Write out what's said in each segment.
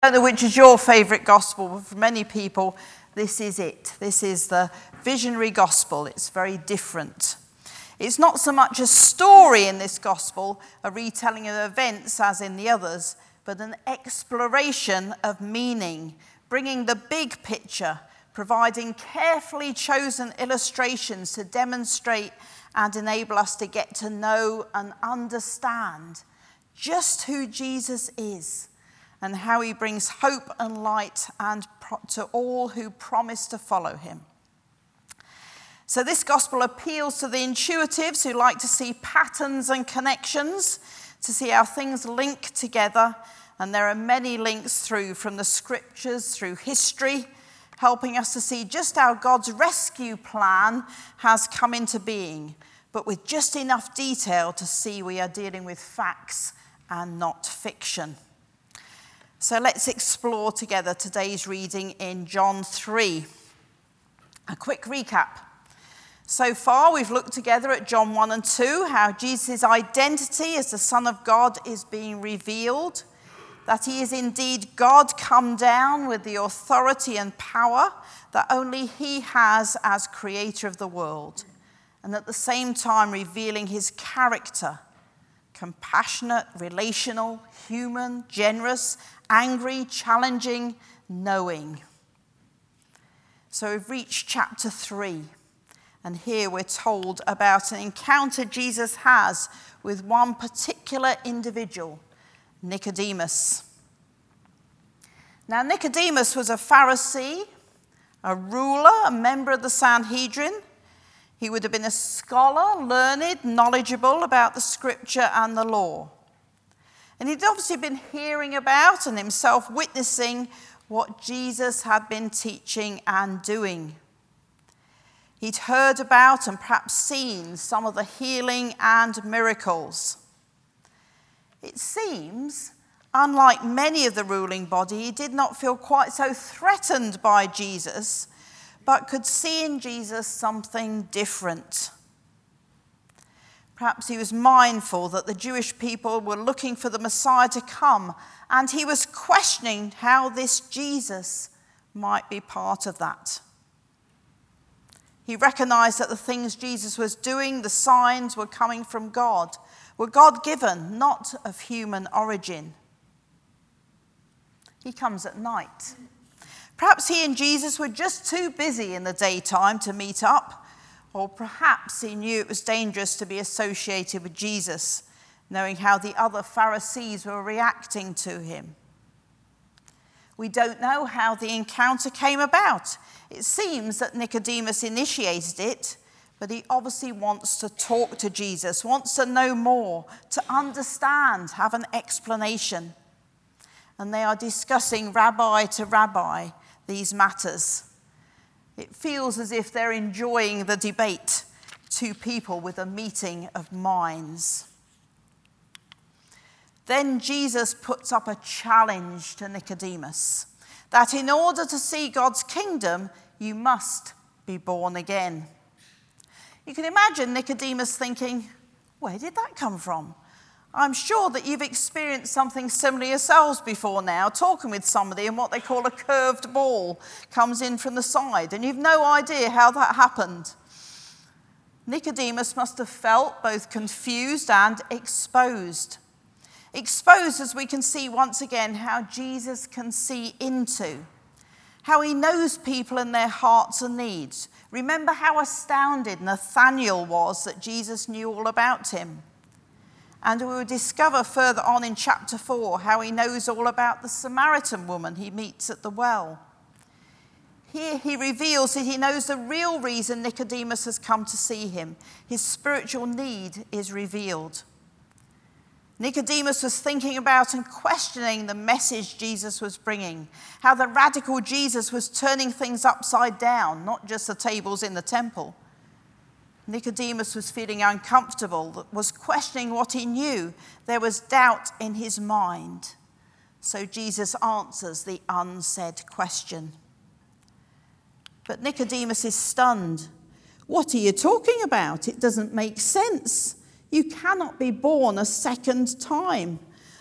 I don't know which is your favourite gospel, but for many people, this is it. This is the visionary gospel. It's very different. It's not so much a story in this gospel, a retelling of events as in the others, but an exploration of meaning, bringing the big picture, providing carefully chosen illustrations to demonstrate and enable us to get to know and understand just who Jesus is and how he brings hope and light to all who promise to follow him. So this gospel appeals to the intuitives who like to see patterns and connections, to see how things link together. And there are many links through from the scriptures, through history, helping us to see just how God's rescue plan has come into being, but with just enough detail to see we are dealing with facts and not fiction. So let's explore together today's reading in John 3. A quick recap. So far, we've looked together at John 1 and 2, how Jesus' identity as the Son of God is being revealed, that he is indeed God come down with the authority and power that only he has as creator of the world, and at the same time revealing his character, compassionate, relational, human, generous, angry, challenging, knowing. So we've reached chapter 3. And here we're told about an encounter Jesus has with one particular individual, Nicodemus. Now, Nicodemus was a Pharisee, a ruler, a member of the Sanhedrin. He would have been a scholar, learned, knowledgeable about the scripture and the law. And he'd obviously been hearing about and himself witnessing what Jesus had been teaching and doing. He'd heard about and perhaps seen some of the healing and miracles. It seems, unlike many of the ruling body, he did not feel quite so threatened by Jesus, but could see in Jesus something different. Perhaps he was mindful that the Jewish people were looking for the Messiah to come, and he was questioning how this Jesus might be part of that. He recognized that the things Jesus was doing, the signs were coming from God, were God-given, not of human origin. He comes at night. Perhaps he and Jesus were just too busy in the daytime to meet up, or perhaps he knew it was dangerous to be associated with Jesus, knowing how the other Pharisees were reacting to him. We don't know how the encounter came about. It seems that Nicodemus initiated it, but he obviously wants to talk to Jesus, wants to know more, to understand, have an explanation. And they are discussing rabbi to rabbi these matters. It feels as if they're enjoying the debate, two people with a meeting of minds. Then Jesus puts up a challenge to Nicodemus, that in order to see God's kingdom, you must be born again. You can imagine Nicodemus thinking, where did that come from? I'm sure that you've experienced something similar yourselves before now, talking with somebody and what they call a curved ball comes in from the side, and you've no idea how that happened. Nicodemus must have felt both confused and exposed. Exposed as we can see once again how Jesus can see into, how he knows people and their hearts and needs. Remember how astounded Nathanael was that Jesus knew all about him. And we will discover further on in chapter 4 how he knows all about the Samaritan woman he meets at the well. Here he reveals that he knows the real reason Nicodemus has come to see him. His spiritual need is revealed. Nicodemus was thinking about and questioning the message Jesus was bringing, how the radical Jesus was turning things upside down, not just the tables in the temple. Nicodemus was feeling uncomfortable, was questioning what he knew. There was doubt in his mind. So Jesus answers the unsaid question. But Nicodemus is stunned. What are you talking about? It doesn't make sense. You cannot be born a second time.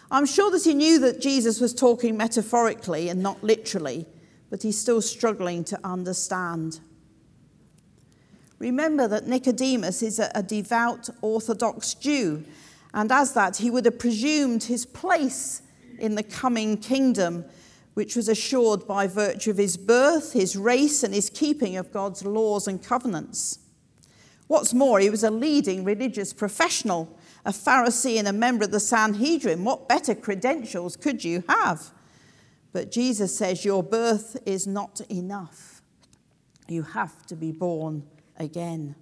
I'm sure that he knew that Jesus was talking metaphorically and not literally, but he's still struggling to understand. Remember that Nicodemus is a devout Orthodox Jew, and as that, he would have presumed his place in the coming kingdom, which was assured by virtue of his birth, his race, and his keeping of God's laws and covenants. What's more, he was a leading religious professional, a Pharisee and a member of the Sanhedrin. What better credentials could you have? But Jesus says, your birth is not enough. You have to be born again.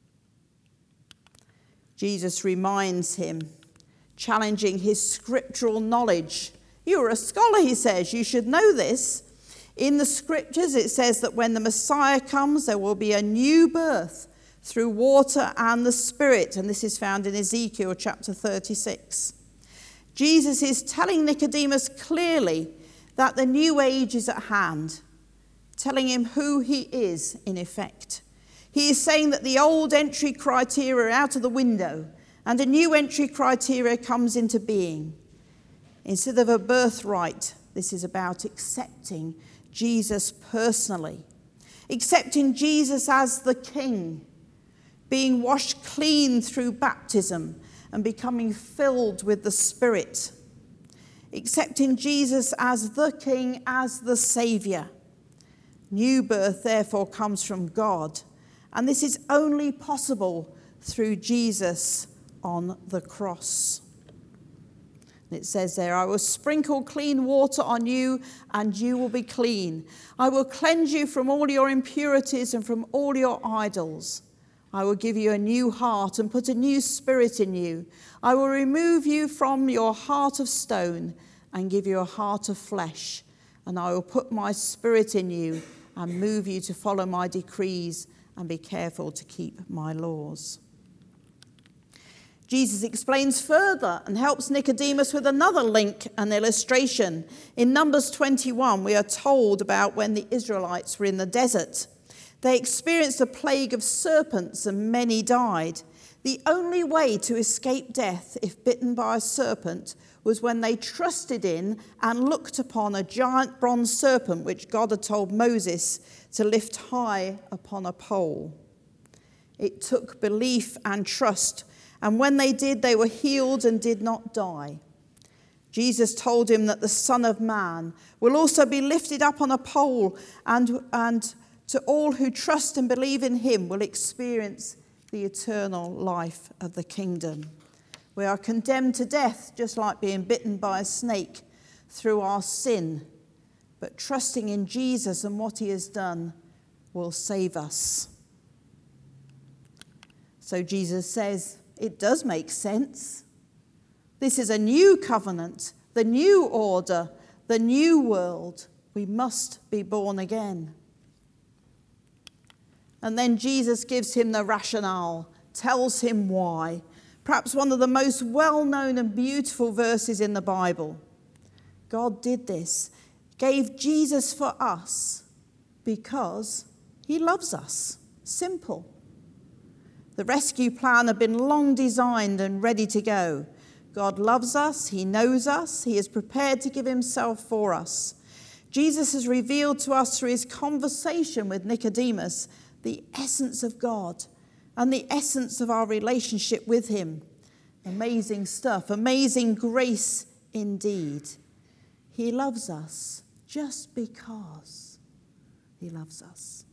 Jesus reminds him, challenging his scriptural knowledge. You're a scholar, he says. You should know this. In the scriptures, it says that when the Messiah comes, there will be a new birth through water and the Spirit. And this is found in Ezekiel chapter 36. Jesus is telling Nicodemus clearly that the new age is at hand, telling him who he is in effect. He is saying that the old entry criteria are out of the window and a new entry criteria comes into being. Instead of a birthright, this is about accepting Jesus personally, accepting Jesus as the King, being washed clean through baptism and becoming filled with the Spirit, accepting Jesus as the King, as the Saviour. New birth, therefore, comes from God, and this is only possible through Jesus on the cross. It says there, I will sprinkle clean water on you, and you will be clean. I will cleanse you from all your impurities and from all your idols. I will give you a new heart and put a new spirit in you. I will remove you from your heart of stone and give you a heart of flesh. And I will put my spirit in you and move you to follow my decrees and be careful to keep my laws. Jesus explains further and helps Nicodemus with another link and illustration. In Numbers 21, we are told about when the Israelites were in the desert. They experienced a plague of serpents and many died. The only way to escape death if bitten by a serpent was when they trusted in and looked upon a giant bronze serpent which God had told Moses to lift high upon a pole. It took belief and trust, and when they did, they were healed and did not die. Jesus told him that the Son of Man will also be lifted up on a pole, and to all who trust and believe in him will experience the eternal life of the kingdom. We are condemned to death, just like being bitten by a snake, through our sin. But trusting in Jesus and what he has done will save us. So Jesus says, it does make sense. This is a new covenant, the new order, the new world. We must be born again. And then Jesus gives him the rationale, tells him why. Perhaps one of the most well-known and beautiful verses in the Bible. God did this, gave Jesus for us because he loves us. Simple. The rescue plan had been long designed and ready to go. God loves us, he knows us, he is prepared to give himself for us. Jesus has revealed to us through his conversation with Nicodemus the essence of God and the essence of our relationship with him. Amazing stuff, amazing grace indeed. He loves us just because he loves us.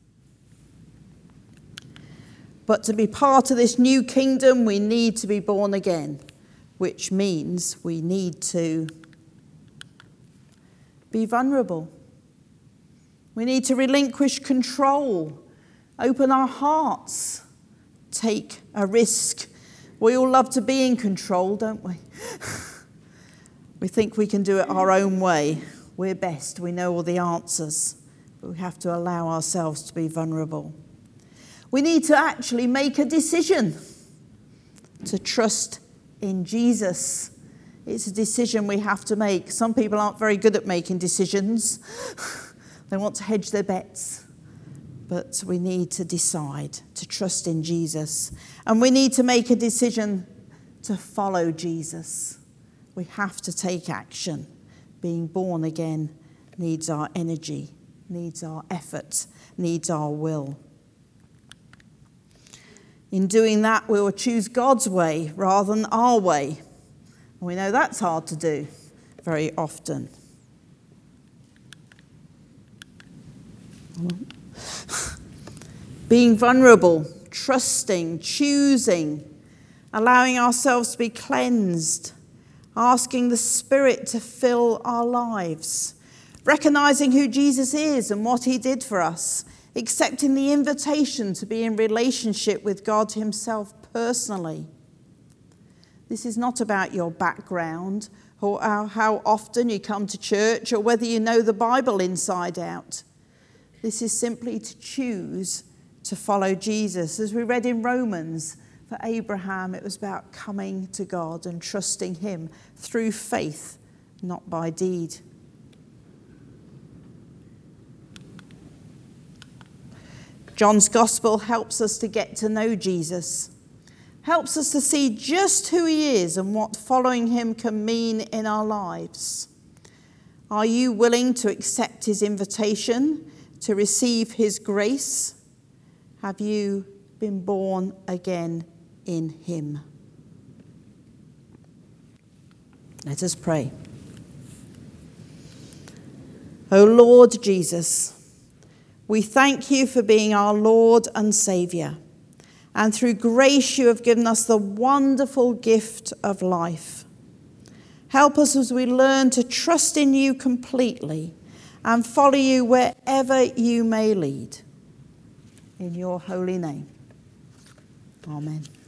But to be part of this new kingdom, we need to be born again, which means we need to be vulnerable. We need to relinquish control, open our hearts, take a risk. We all love to be in control, don't we? We think we can do it our own way. We're best, we know all the answers, but we have to allow ourselves to be vulnerable. We need to actually make a decision to trust in Jesus. It's a decision we have to make. Some people aren't very good at making decisions. They want to hedge their bets. But we need to decide to trust in Jesus. And we need to make a decision to follow Jesus. We have to take action. Being born again needs our energy, needs our effort, needs our will. In doing that, we will choose God's way rather than our way. We know that's hard to do very often. Being vulnerable, trusting, choosing, allowing ourselves to be cleansed, asking the Spirit to fill our lives, recognizing who Jesus is and what he did for us, accepting the invitation to be in relationship with God himself personally. This is not about your background or how often you come to church or whether you know the Bible inside out. This is simply to choose to follow Jesus. As we read in Romans, for Abraham, it was about coming to God and trusting him through faith, not by deed. John's Gospel helps us to get to know Jesus, helps us to see just who he is and what following him can mean in our lives. Are you willing to accept his invitation, to receive his grace? Have you been born again in him? Let us pray. O Lord Jesus, we thank you for being our Lord and Saviour. And through grace you have given us the wonderful gift of life. Help us as we learn to trust in you completely and follow you wherever you may lead. In your holy name. Amen.